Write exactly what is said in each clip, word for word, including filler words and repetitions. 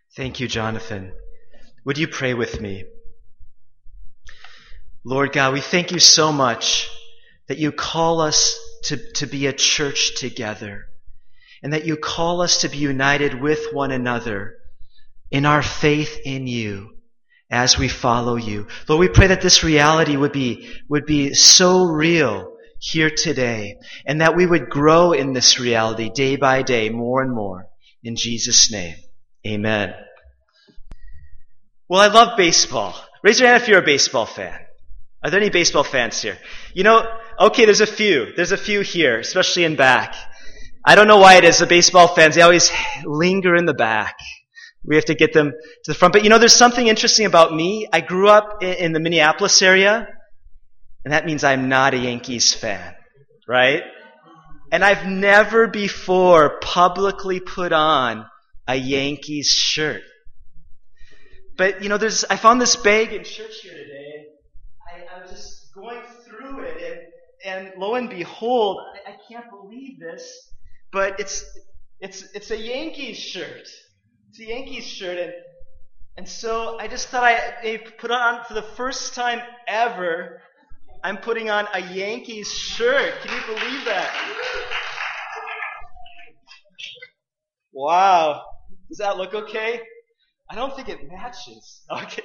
Thank you, Jonathan. Would you pray with me? Lord God, we thank you so much that you call us to, to be a church together, and that you call us to be united with one another in our faith in you as we follow you. Lord, we pray that this reality would be, would be so real here today, and that we would grow in this reality day by day, more and more. In Jesus' name, amen. Well, I love baseball. Raise your hand if you're a baseball fan. Are there any baseball fans here? You know, okay, there's a few. There's a few here, especially in back. I don't know why it is. The baseball fans, they always linger in the back. We have to get them to the front. But you know, there's something interesting about me. I grew up in the Minneapolis area, and that means I'm not a Yankees fan, right? And I've never before publicly put on a Yankees shirt. But, you know, there's, I found this bag in church here today. I, I was just going through it, and, and lo and behold, I, I can't believe this, but it's, it's, it's a Yankees shirt. It's a Yankees shirt, and, and so I just thought I, I put on, for the first time ever, I'm putting on a Yankees shirt. Can you believe that? Wow. Does that look okay? I don't think it matches. Okay.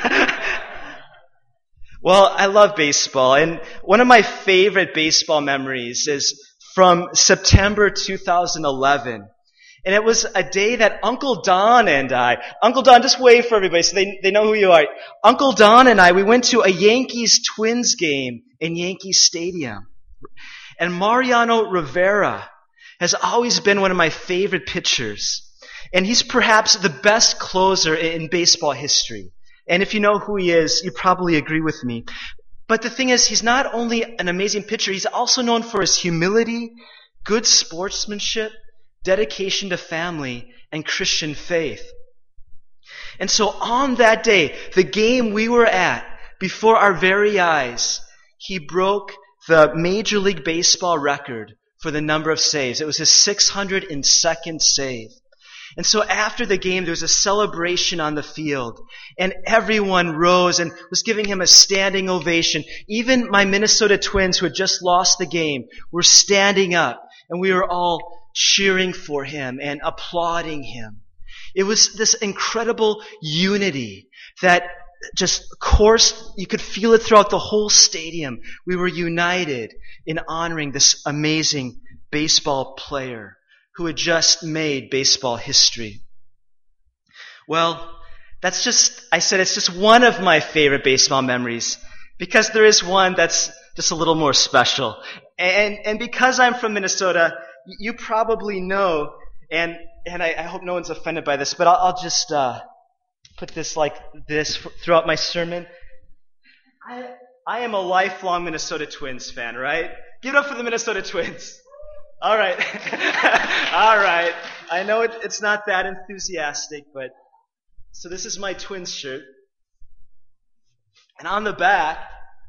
Well, I love baseball, and one of my favorite baseball memories is from September two thousand eleven. And it was a day that Uncle Don and I, Uncle Don, just wave for everybody so they, they know who you are. Uncle Don and I, we went to a Yankees-Twins game in Yankee Stadium. And Mariano Rivera has always been one of my favorite pitchers. And he's perhaps the best closer in baseball history. And if you know who he is, you probably agree with me. But the thing is, he's not only an amazing pitcher, he's also known for his humility, good sportsmanship, dedication to family, and Christian faith. And so on that day, the game we were at, before our very eyes, he broke the Major League Baseball record for the number of saves. It was his six hundred second save. And so after the game, there was a celebration on the field, and everyone rose and was giving him a standing ovation. Even my Minnesota Twins, who had just lost the game, were standing up, and we were all cheering for him and applauding him. It was this incredible unity that just coursed, you could feel it throughout the whole stadium. We were united in honoring this amazing baseball player who had just made baseball history. Well, that's just, I said it's just one of my favorite baseball memories, because there is one that's just a little more special. And and because I'm from Minnesota, you probably know, and and I, I hope no one's offended by this, but I'll, I'll just uh, put this like this throughout my sermon. I I am a lifelong Minnesota Twins fan, right? Give it up for the Minnesota Twins. All right. All right. I know it, it's not that enthusiastic, but so this is my Twins shirt. And on the back,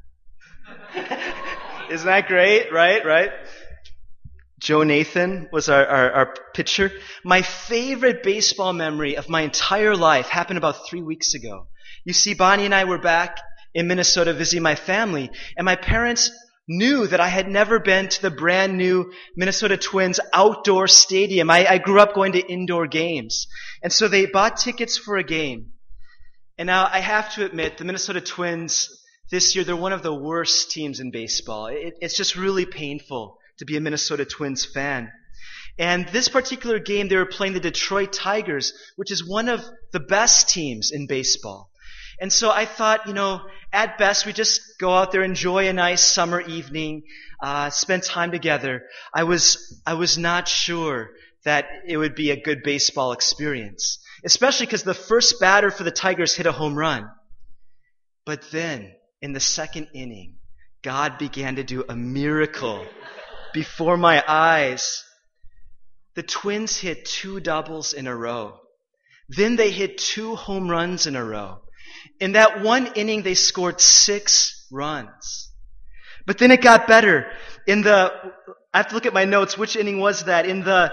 isn't that great? Right, right? Joe Nathan was our, our, our pitcher. My favorite baseball memory of my entire life happened about three weeks ago. You see, Bonnie and I were back in Minnesota visiting my family, and my parents knew that I had never been to the brand new Minnesota Twins outdoor stadium. I, I grew up going to indoor games. And so they bought tickets for a game. And now I have to admit, the Minnesota Twins this year, they're one of the worst teams in baseball. It, it's just really painful to be a Minnesota Twins fan. And this particular game, they were playing the Detroit Tigers, which is one of the best teams in baseball. And so I thought, you know, at best, we just go out there, enjoy a nice summer evening, uh, spend time together. I was, I was not sure that it would be a good baseball experience, especially because the first batter for the Tigers hit a home run. But then, in the second inning, God began to do a miracle before my eyes. The Twins hit two doubles in a row. Then they hit two home runs in a row. In that one inning, they scored six runs. But then it got better. In the, I have to look at my notes, which inning was that? In the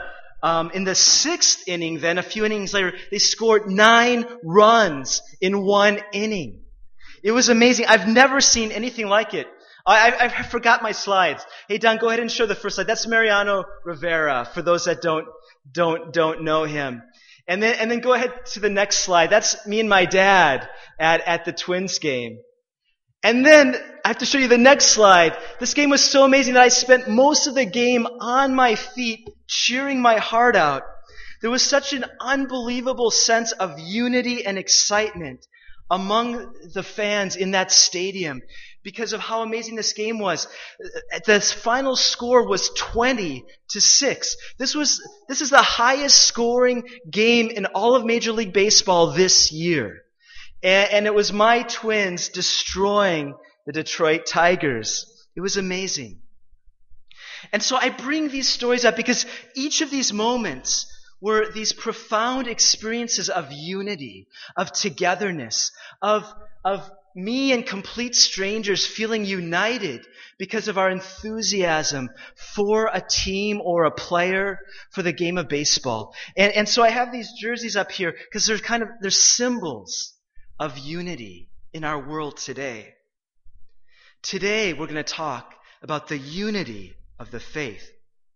Um, in the sixth inning, then, a few innings later, they scored nine runs in one inning. It was amazing. I've never seen anything like it. I, I, I forgot my slides. Hey, Don, go ahead and show the first slide. That's Mariano Rivera, for those that don't don't don't know him. And then and then go ahead to the next slide. That's me and my dad at, at the Twins game. And then I have to show you the next slide. This game was so amazing that I spent most of the game on my feet cheering my heart out. There was such an unbelievable sense of unity and excitement among the fans in that stadium because of how amazing this game was. The final score was twenty to six. This was this is the highest scoring game in all of Major League Baseball this year. And, and it was my Twins destroying the Detroit Tigers. It was amazing. And so I bring these stories up because each of these moments were these profound experiences of unity, of togetherness, of, of me and complete strangers feeling united because of our enthusiasm for a team or a player for the game of baseball. And, and so I have these jerseys up here because they're kind of, they're symbols of unity in our world today. Today we're going to talk about the unity of the faith.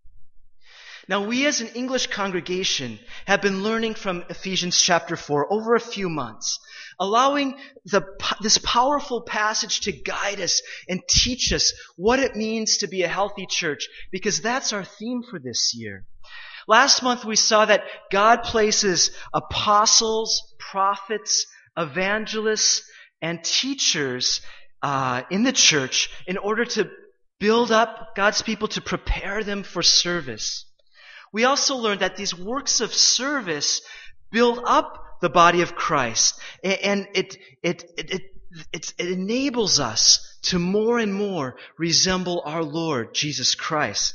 Now, we as an English congregation have been learning from Ephesians chapter four over a few months, allowing the, this powerful passage to guide us and teach us what it means to be a healthy church, because that's our theme for this year. Last month we saw that God places apostles, prophets, evangelists, and teachers uh, in the church in order to build up God's people, to prepare them for service. We also learned that these works of service build up the body of Christ, and it it it it, it, it enables us to more and more resemble our Lord Jesus Christ.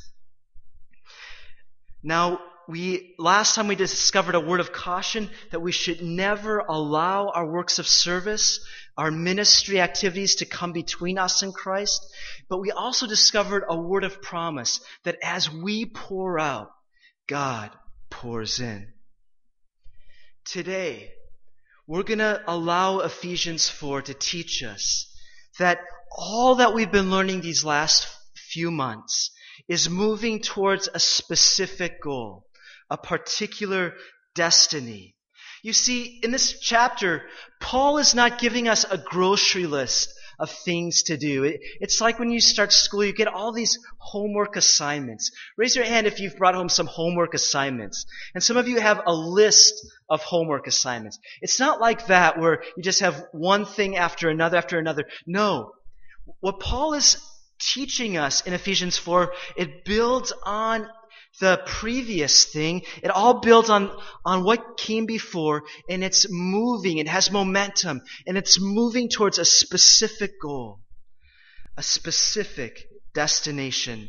Now, we last time we discovered a word of caution that we should never allow our works of service, our ministry activities to come between us and Christ. But we also discovered a word of promise that as we pour out, God pours in. Today, we're going to allow Ephesians four to teach us that all that we've been learning these last few months is moving towards a specific goal, a particular destiny. You see, in this chapter, Paul is not giving us a grocery list of things to do. It, it's like when you start school, you get all these homework assignments. Raise your hand if you've brought home some homework assignments. And some of you have a list of homework assignments. It's not like that where you just have one thing after another after another. No. What Paul is teaching us in Ephesians four, it builds on the previous thing. It all builds on, on what came before, and it's moving, it has momentum, and it's moving towards a specific goal, a specific destination.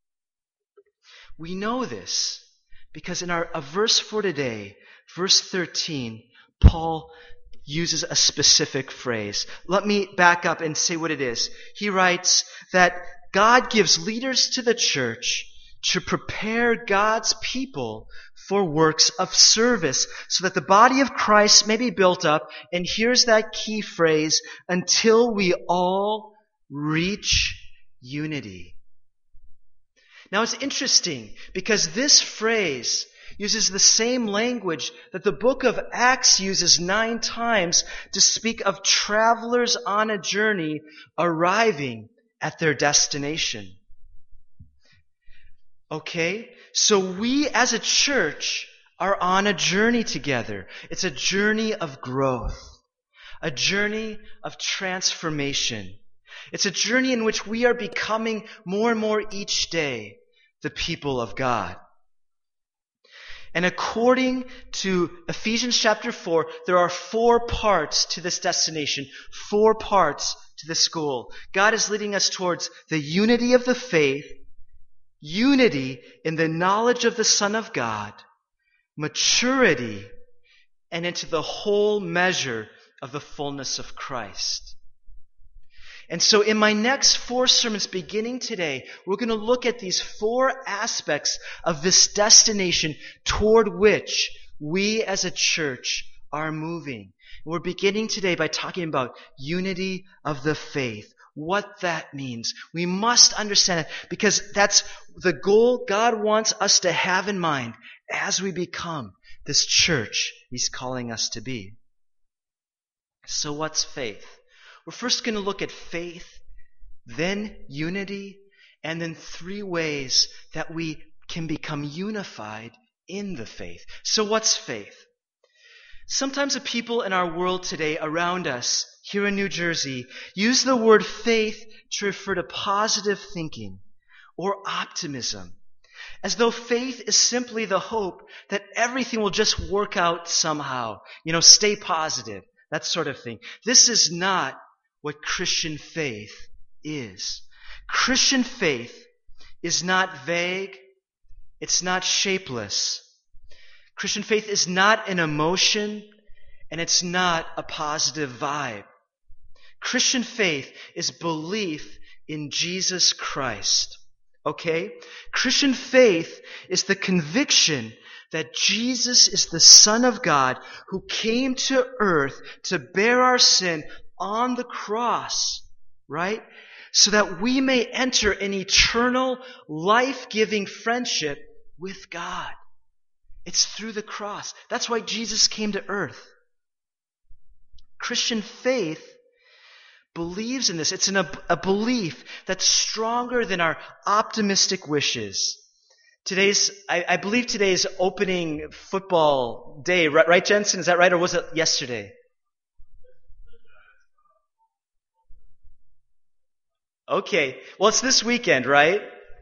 We know this because in our a verse for today, verse thirteen, Paul uses a specific phrase. Let me back up and say what it is. He writes that God gives leaders to the church to prepare God's people for works of service so that the body of Christ may be built up, and here's that key phrase, until we all reach unity. Now it's interesting because this phrase uses the same language that the book of Acts uses nine times to speak of travelers on a journey arriving at their destination. Okay? So we as a church are on a journey together. It's a journey of growth, a journey of transformation. It's a journey in which we are becoming more and more each day the people of God. And according to Ephesians chapter four, there are four parts to this destination, four parts to this goal. God is leading us towards the unity of the faith, unity in the knowledge of the Son of God, maturity, and into the whole measure of the fullness of Christ. And so in my next four sermons beginning today, we're going to look at these four aspects of this destination toward which we as a church are moving. We're beginning today by talking about unity of the faith, what that means. We must understand it because that's the goal God wants us to have in mind as we become this church He's calling us to be. So what's faith? We're first going to look at faith, then unity, and then three ways that we can become unified in the faith. So what's faith? Sometimes the people in our world today around us, here in New Jersey, use the word faith to refer to positive thinking or optimism, as though faith is simply the hope that everything will just work out somehow. You know, stay positive, that sort of thing. This is not what Christian faith is. Christian faith is not vague. It's not shapeless. Christian faith is not an emotion, and it's not a positive vibe. Christian faith is belief in Jesus Christ. Okay? Christian faith is the conviction that Jesus is the Son of God who came to earth to bear our sin on the cross, right? So that we may enter an eternal, life-giving friendship with God. It's through the cross. That's why Jesus came to earth. Christian faith believes in this. It's an, a, a belief that's stronger than our optimistic wishes. Today's, I, I believe today's opening football day, right, right, Jensen? Is that right? Or was it yesterday? Okay. Well, it's this weekend, right?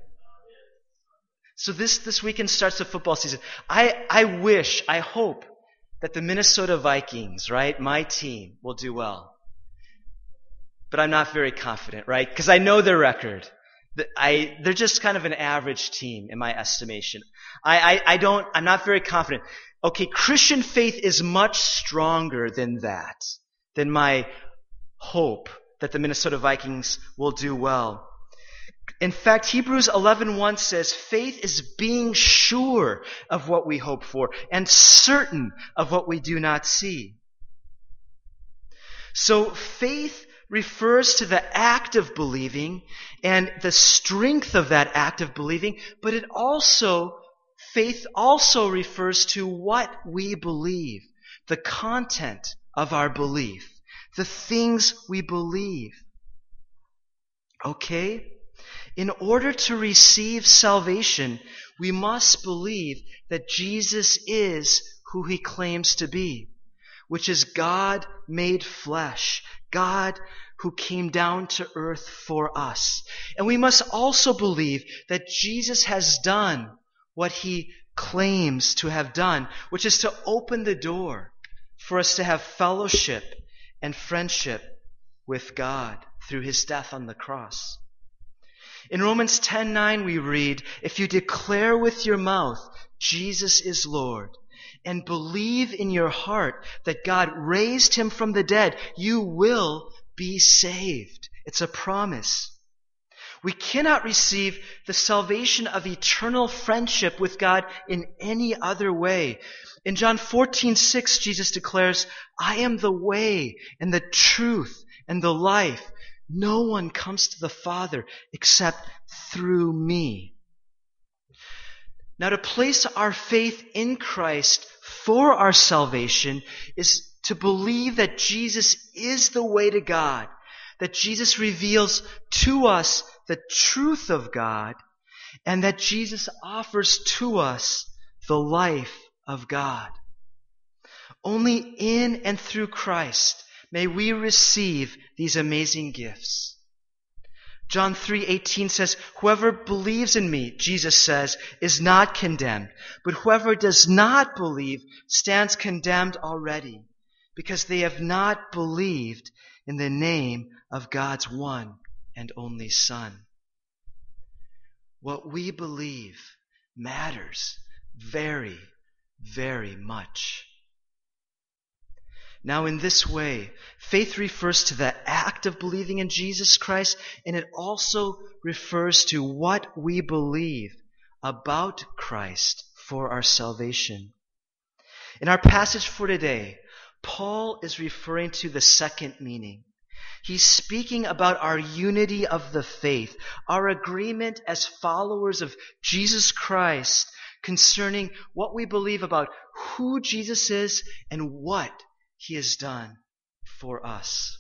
So this, this weekend starts the football season. I, I wish, I hope that the Minnesota Vikings, right, my team, will do well. But I'm not very confident, right? Because I know their record. I, they're just kind of an average team in my estimation. I, I, I don't, I'm not very confident. Okay, Christian faith is much stronger than that, than my hope that the Minnesota Vikings will do well. In fact, Hebrews eleven one says, faith is being sure of what we hope for and certain of what we do not see. So faith refers to the act of believing and the strength of that act of believing, but it also, faith also refers to what we believe, the content of our belief, the things we believe. Okay? In order to receive salvation, we must believe that Jesus is who He claims to be, which is God made flesh, God who came down to earth for us. And we must also believe that Jesus has done what He claims to have done, which is to open the door for us to have fellowship and friendship with God through His death on the cross. In Romans ten nine we read, if you declare with your mouth Jesus is Lord and believe in your heart that God raised Him from the dead, you will be saved. It's a promise. We cannot receive the salvation of eternal friendship with God in any other way. In John fourteen six, Jesus declares, I am the way and the truth and the life. No one comes to the Father except through me. Now, to place our faith in Christ for our salvation is to believe that Jesus is the way to God, that Jesus reveals to us the truth of God, and that Jesus offers to us the life of God. Only in and through Christ may we receive these amazing gifts. John three eighteen says, whoever believes in me, Jesus says, is not condemned. But whoever does not believe stands condemned already, because they have not believed in the name of God's one and only Son. What we believe matters very, very much. Now in this way, faith refers to the act of believing in Jesus Christ, and it also refers to what we believe about Christ for our salvation. In our passage for today, Paul is referring to the second meaning. He's speaking about our unity of the faith, our agreement as followers of Jesus Christ concerning what we believe about who Jesus is and what He has done for us.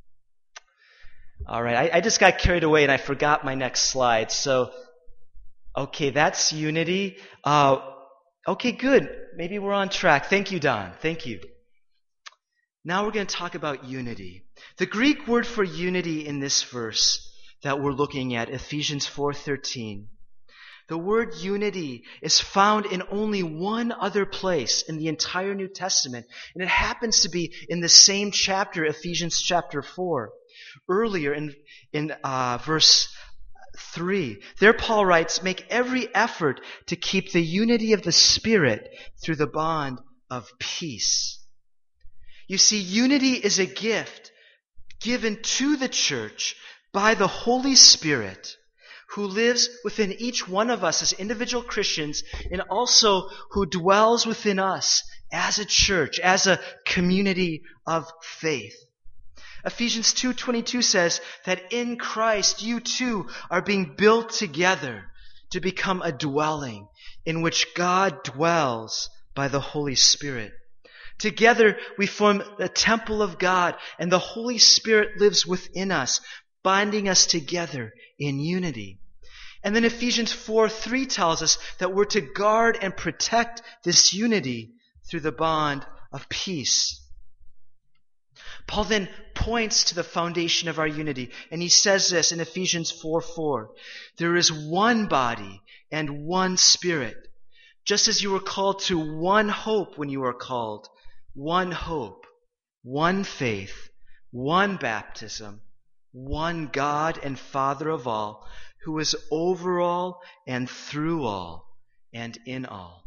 All right, I, I just got carried away and I forgot my next slide. So, okay, that's unity. Uh, okay, good. Maybe we're on track. Thank you, Don. Thank you. Now we're going to talk about unity. The Greek word for unity in this verse that we're looking at, Ephesians four thirteen, the word unity is found in only one other place in the entire New Testament, and it happens to be in the same chapter, Ephesians chapter four. Earlier in, in uh, verse three, there Paul writes, "Make every effort to keep the unity of the Spirit through the bond of peace." You see, unity is a gift given to the church by the Holy Spirit, who lives within each one of us as individual Christians, and also who dwells within us as a church, as a community of faith. Ephesians two twenty-two says that in Christ you too are being built together to become a dwelling in which God dwells by the Holy Spirit. Together we form the temple of God, and the Holy Spirit lives within us, binding us together in unity. And then Ephesians four three tells us that we're to guard and protect this unity through the bond of peace. Paul then points to the foundation of our unity, and he says this in Ephesians four four. There is one body and one Spirit, just as you were called to one hope when you were called. One hope, one faith, one baptism, one God and Father of all, who is over all and through all and in all.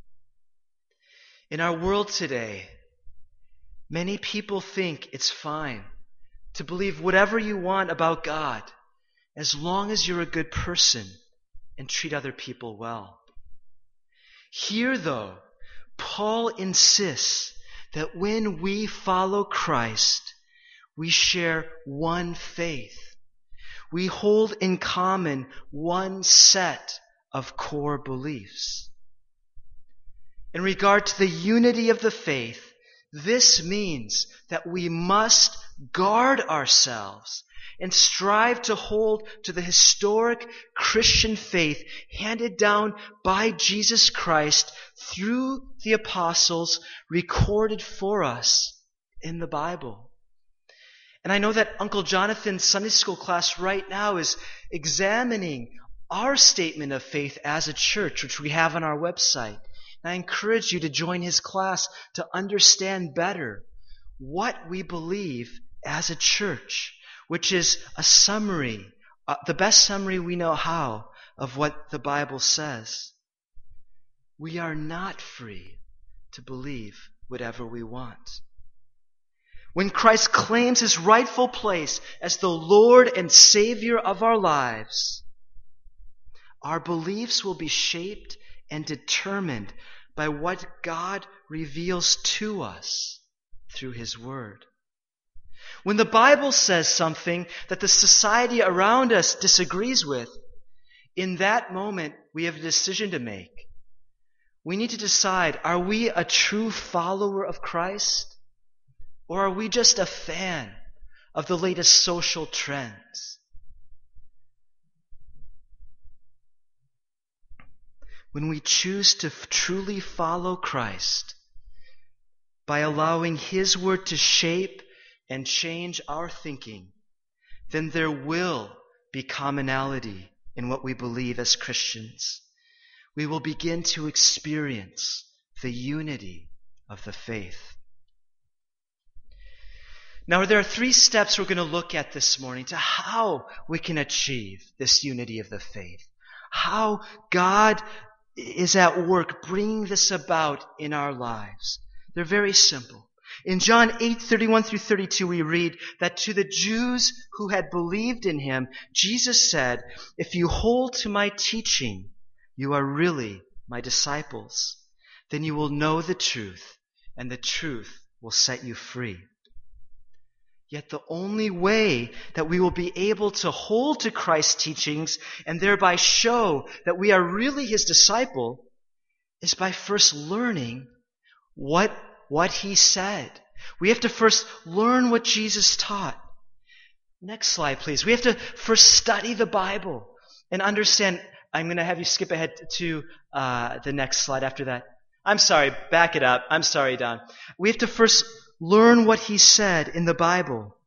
In our world today, many people think it's fine to believe whatever you want about God as long as you're a good person and treat other people well. Here, though, Paul insists that when we follow Christ, we share one faith. We hold in common one set of core beliefs. In regard to the unity of the faith, this means that we must guard ourselves and strive to hold to the historic Christian faith handed down by Jesus Christ through the apostles, recorded for us in the Bible. And I know that Uncle Jonathan's Sunday school class right now is examining our statement of faith as a church, which we have on our website. And I encourage you to join his class to understand better what we believe as a church, which is a summary, uh, the best summary we know how, of what the Bible says. We are not free to believe whatever we want. When Christ claims his rightful place as the Lord and Savior of our lives, our beliefs will be shaped and determined by what God reveals to us through his Word. When the Bible says something that the society around us disagrees with, in that moment we have a decision to make. We need to decide, are we a true follower of Christ? Or are we just a fan of the latest social trends? When we choose to f- truly follow Christ by allowing his word to shape and change our thinking, then there will be commonality in what we believe as Christians. We will begin to experience the unity of the faith. Now, there are three steps we're going to look at this morning to how we can achieve this unity of the faith. How God is at work bringing this about in our lives. They're very simple. In John eight, thirty-one through thirty-two, we read that to the Jews who had believed in him, Jesus said, "If you hold to my teaching, you are really my disciples. Then you will know the truth, and the truth will set you free." Yet the only way that we will be able to hold to Christ's teachings and thereby show that we are really his disciple is by first learning what, what he said. We have to first learn what Jesus taught. Next slide, please. We have to first study the Bible and understand. I'm going to have you skip ahead to uh, the next slide after that. I'm sorry, back it up. I'm sorry, Don. We have to first learn what he said in the Bible.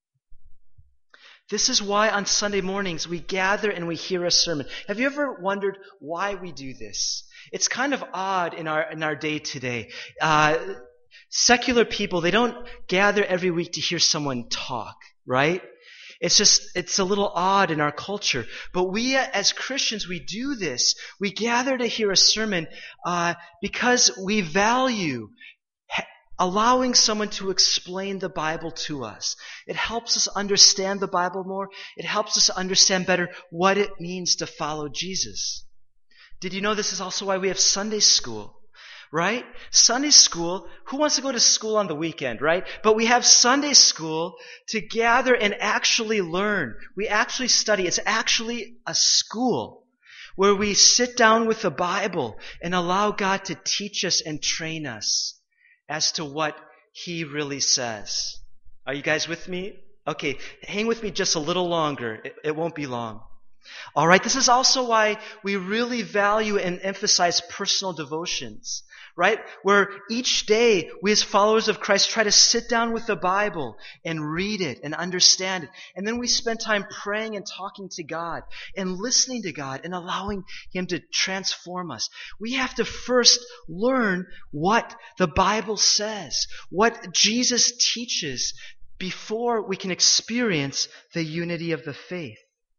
This is why on Sunday mornings we gather and we hear a sermon. Have you ever wondered why we do this? It's kind of odd in our in our day today. Uh, secular people, they don't gather every week to hear someone talk, right? It's just, it's a little odd in our culture. But we as Christians, we do this. We gather to hear a sermon uh, because we value allowing someone to explain the Bible to us. It helps us understand the Bible more. It helps us understand better what it means to follow Jesus. Did you know this is also why we have Sunday school, right? Sunday school, who wants to go to school on the weekend, right? But we have Sunday school to gather and actually learn. We actually study. It's actually a school where we sit down with the Bible and allow God to teach us and train us as to what he really says. Are you guys with me? Okay, hang with me just a little longer. It, it won't be long. All right, this is also why we really value and emphasize personal devotions, right? Where each day we as followers of Christ try to sit down with the Bible and read it and understand it. And then we spend time praying and talking to God and listening to God and allowing him to transform us. We have to first learn what the Bible says, what Jesus teaches, before we can experience the unity of the faith.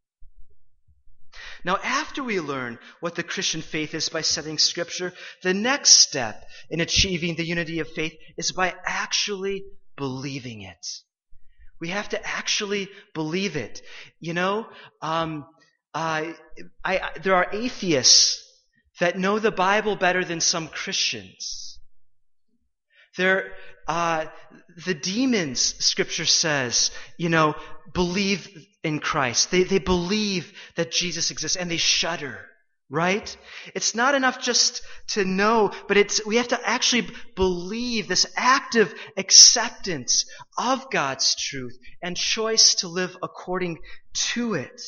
Now, after we learn what the Christian faith is by studying Scripture, the next step in achieving the unity of faith is by actually believing it. We have to actually believe it. You know, um, I, I, there are atheists that know the Bible better than some Christians. There, uh, the demons, Scripture says, you know, believe in Christ. They, they believe that Jesus exists and they shudder, right? It's not enough just to know, but it's, we have to actually believe, this active acceptance of God's truth and choice to live according to it.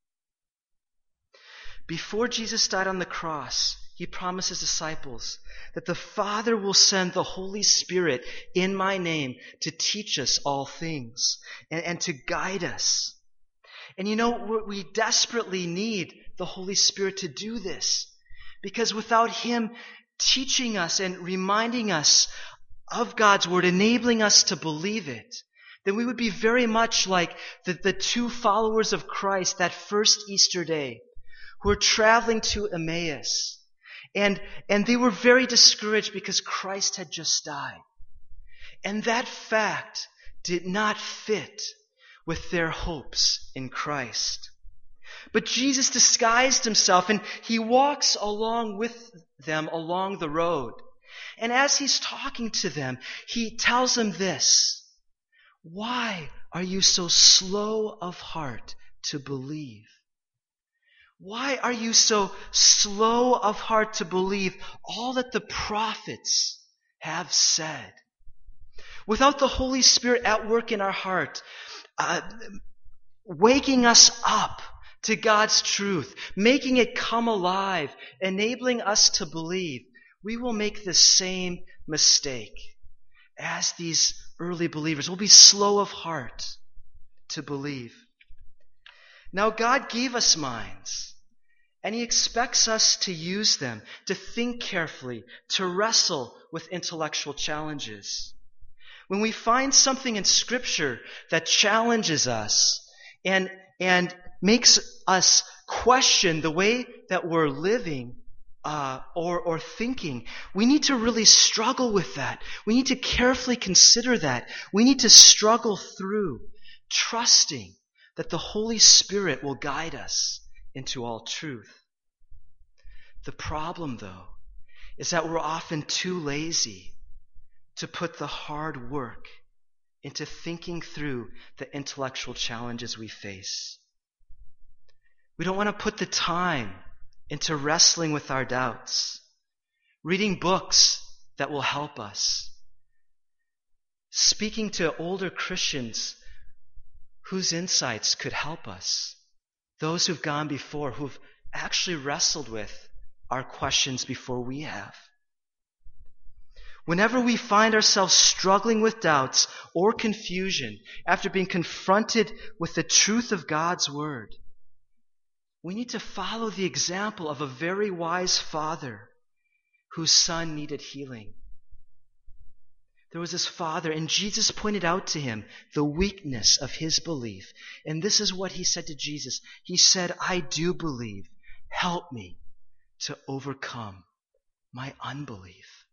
Before Jesus died on the cross, he promised his disciples that the Father will send the Holy Spirit in my name to teach us all things and, and to guide us. And you know, we desperately need the Holy Spirit to do this, because without him teaching us and reminding us of God's word, enabling us to believe it, then we would be very much like the, the two followers of Christ that first Easter day who were traveling to Emmaus. And, and they were very discouraged because Christ had just died. And that fact did not fit with their hopes in Christ. But Jesus disguised himself and he walks along with them along the road. And as he's talking to them, he tells them this: "Why are you so slow of heart to believe? Why are you so slow of heart to believe all that the prophets have said?" Without the Holy Spirit at work in our heart, uh, waking us up to God's truth, making it come alive, enabling us to believe, we will make the same mistake as these early believers. We'll be slow of heart to believe. Now, God gave us minds, and he expects us to use them, to think carefully, to wrestle with intellectual challenges. When we find something in Scripture that challenges us and, and makes us question the way that we're living uh, or, or thinking. We need to really struggle with that. We need to carefully consider that. We need to struggle through, trusting that the Holy Spirit will guide us into all truth. The problem, though, is that we're often too lazy to put the hard work into thinking through the intellectual challenges we face. We don't want to put the time into wrestling with our doubts, reading books that will help us, speaking to older Christians whose insights could help us, those who've gone before, who've actually wrestled with our questions before we have. Whenever we find ourselves struggling with doubts or confusion after being confronted with the truth of God's Word, we need to follow the example of a very wise father whose son needed healing. There was this father, and Jesus pointed out to him the weakness of his belief. And this is what he said to Jesus. He said, "I do believe. Help me to overcome my unbelief."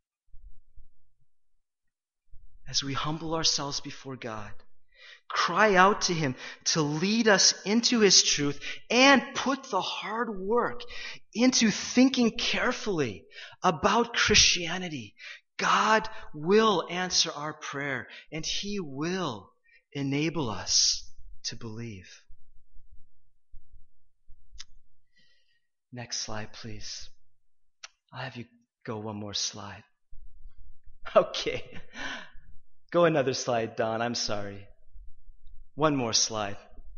As we humble ourselves before God, cry out to Him to lead us into His truth and put the hard work into thinking carefully about Christianity, God will answer our prayer and He will enable us to believe. Next slide, please. I'll have you go one more slide. Okay. Go another slide, Don. I'm sorry. One more slide.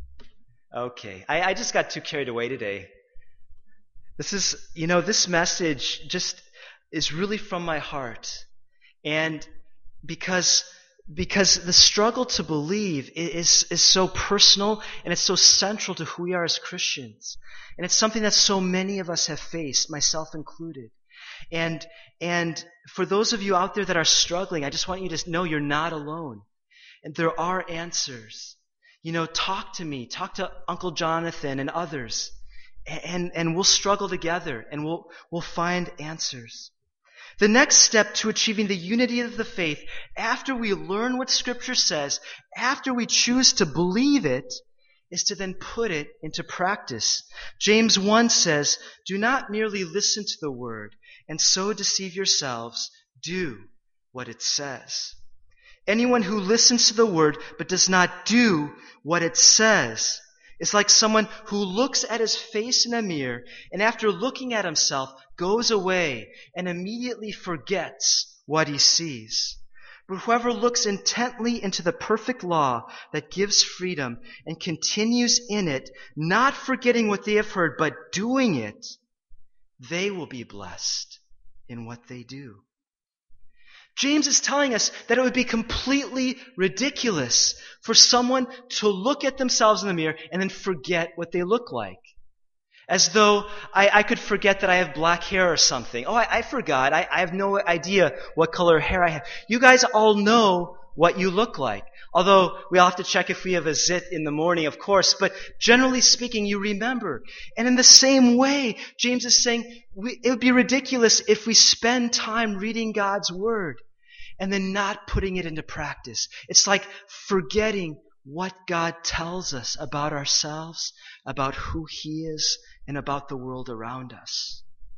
Okay. I, I just got too carried away today. This is, you know, this message just is really from my heart. And because because the struggle to believe is, is so personal and it's so central to who we are as Christians. And it's something that so many of us have faced, myself included. And and for those of you out there that are struggling, I just want you to know you're not alone. And there are answers. You know, talk to me, talk to Uncle Jonathan and others. And and we'll struggle together and we'll we'll find answers. The next step to achieving the unity of the faith, after we learn what Scripture says, after we choose to believe it, is to then put it into practice. James one says, "Do not merely listen to the word and so deceive yourselves. Do what it says." Anyone who listens to the word but does not do what it says is like someone who looks at his face in a mirror and after looking at himself goes away and immediately forgets what he sees. But whoever looks intently into the perfect law that gives freedom and continues in it, not forgetting what they have heard, but doing it, they will be blessed in what they do. James is telling us that it would be completely ridiculous for someone to look at themselves in the mirror and then forget what they look like. As though I, I could forget that I have black hair or something. Oh, I, I forgot. I, I have no idea what color hair I have. You guys all know what you look like. Although we all have to check if we have a zit in the morning, of course. But generally speaking, you remember. And in the same way, James is saying we, it would be ridiculous if we spend time reading God's Word and then not putting it into practice. It's like forgetting what God tells us about ourselves, about who He is, and about the world around us.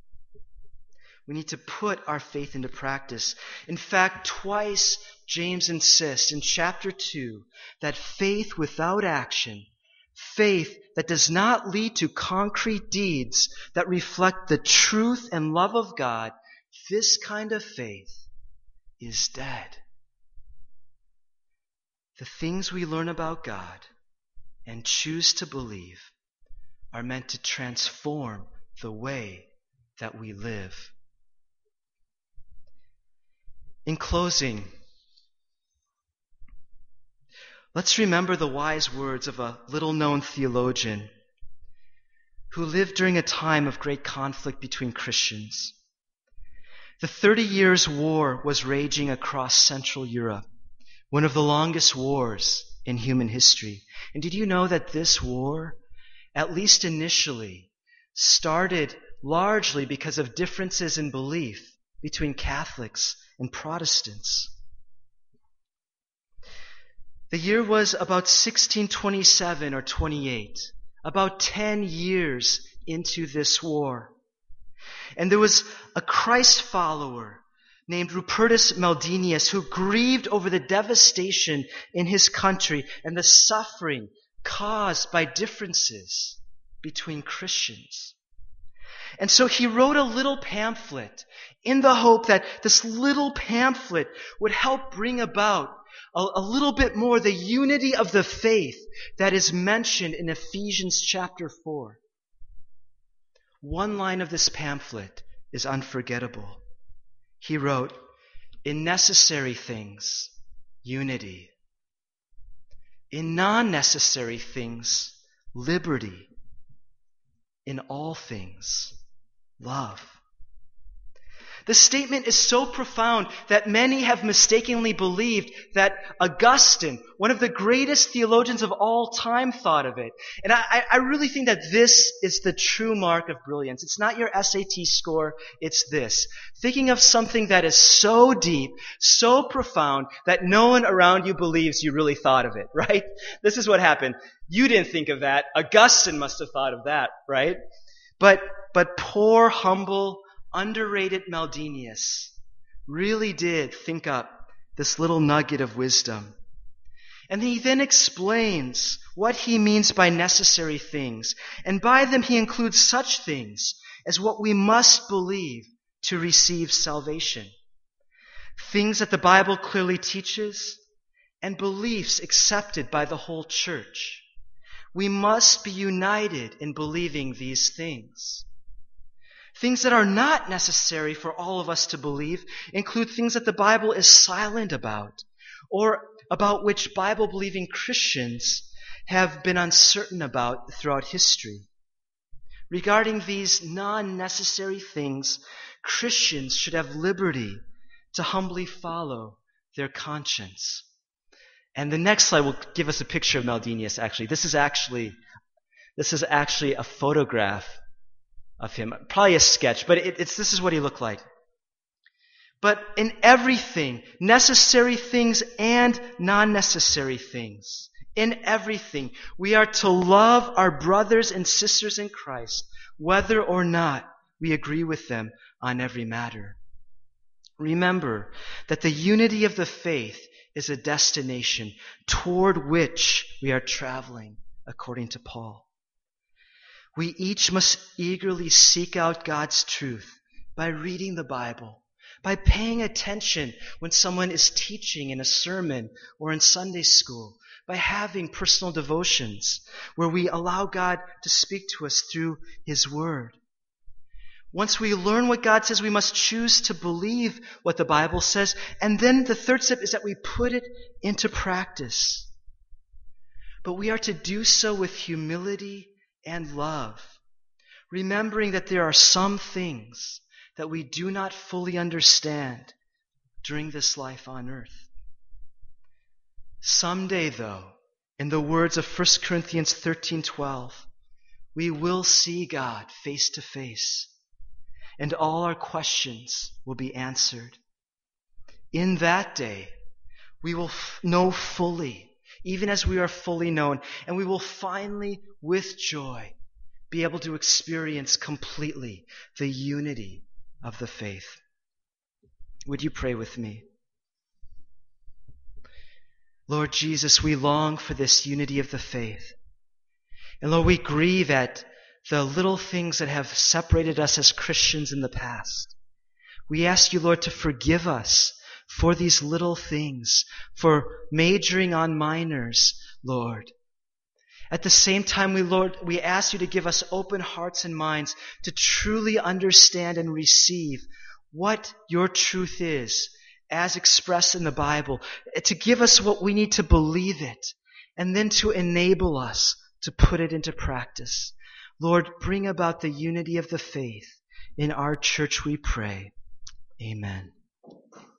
We need to put our faith into practice. In fact, twice James insists in chapter two that faith without action, faith that does not lead to concrete deeds that reflect the truth and love of God, this kind of faith is dead. The things we learn about God and choose to believe are meant to transform the way that we live. In closing, let's remember the wise words of a little-known theologian who lived during a time of great conflict between Christians. The Thirty Years' War was raging across Central Europe, one of the longest wars in human history. And did you know that this war, at least initially, started largely because of differences in belief between Catholics and Protestants. The year was about sixteen twenty-seven or twenty-eight, about ten years into this war. And there was a Christ follower named Rupertus Maldinius who grieved over the devastation in his country and the suffering caused by differences between Christians. And so he wrote a little pamphlet in the hope that this little pamphlet would help bring about a, a little bit more the unity of the faith that is mentioned in Ephesians chapter four. One line of this pamphlet is unforgettable. He wrote, "In necessary things, unity. In non-necessary things, liberty. In all things, love." This statement is so profound that many have mistakenly believed that Augustine, one of the greatest theologians of all time, thought of it. And I, I really think that this is the true mark of brilliance. It's not your S A T score, it's this. Thinking of something that is so deep, so profound, that no one around you believes you really thought of it, right? This is what happened. You didn't think of that. Augustine must have thought of that, right? But, but poor, humble, underrated Maldinius really did think up this little nugget of wisdom. And he then explains what he means by necessary things. And by them he includes such things as what we must believe to receive salvation. Things that the Bible clearly teaches and beliefs accepted by the whole church. We must be united in believing these things. Things that are not necessary for all of us to believe include things that the Bible is silent about, or about which Bible-believing Christians have been uncertain about throughout history. Regarding these non-necessary things, Christians should have liberty to humbly follow their conscience. And the next slide will give us a picture of Maldinius, actually. This is actually, this is actually a photograph of him. Probably a sketch, but it, it's this is what he looked like. But in everything, necessary things and non-necessary things, in everything, we are to love our brothers and sisters in Christ, whether or not we agree with them on every matter. Remember that the unity of the faith is a destination toward which we are traveling, according to Paul. We each must eagerly seek out God's truth by reading the Bible, by paying attention when someone is teaching in a sermon or in Sunday school, by having personal devotions where we allow God to speak to us through His Word. Once we learn what God says, we must choose to believe what the Bible says, and then the third step is that we put it into practice. But we are to do so with humility and love, remembering that there are some things that we do not fully understand during this life on earth. Someday, though, in the words of First Corinthians thirteen twelve, we will see God face to face, and all our questions will be answered. In that day, we will f- know fully, even as we are fully known, and we will finally, with joy, be able to experience completely the unity of the faith. Would you pray with me? Lord Jesus, we long for this unity of the faith. And Lord, we grieve at the little things that have separated us as Christians in the past. We ask you, Lord, to forgive us for these little things, for majoring on minors, Lord. At the same time, we, Lord, we ask you to give us open hearts and minds to truly understand and receive what your truth is as expressed in the Bible, to give us what we need to believe it, and then to enable us to put it into practice. Lord, bring about the unity of the faith in our church, we pray. Amen.